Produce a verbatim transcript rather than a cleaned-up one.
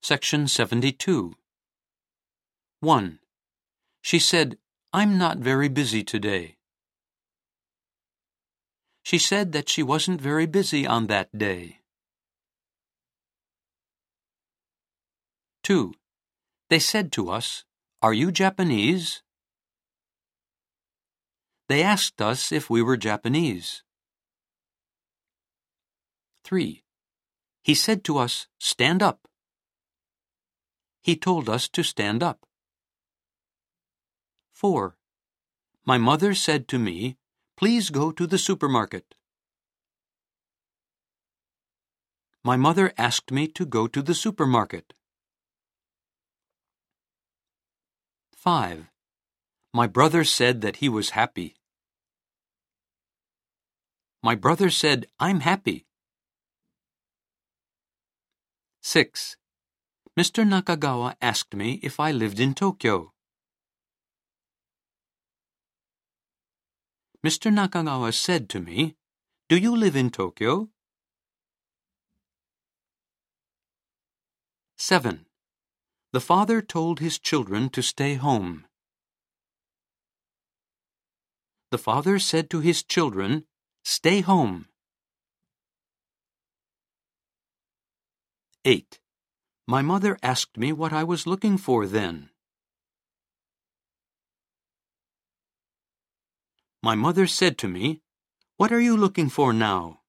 Section seventy-two. one. She said, "I'm not very busy today." She said that she wasn't very busy on that day. two. They said to us, "Are you Japanese?" They asked us if we were Japanese. three. He said to us, "Stand up." He told us to stand up. four. My mother said to me, "Please go to the supermarket." My mother asked me to go to the supermarket. five. My brother said that he was happy. My brother said, "I'm happy." six. Mister Nakagawa asked me if I lived in Tokyo. Mister Nakagawa said to me, "Do you live in Tokyo?" seven. The father told his children to stay home. The father said to his children, "Stay home." eight. My mother asked me what I was looking for then. My mother said to me, "What are you looking for now?"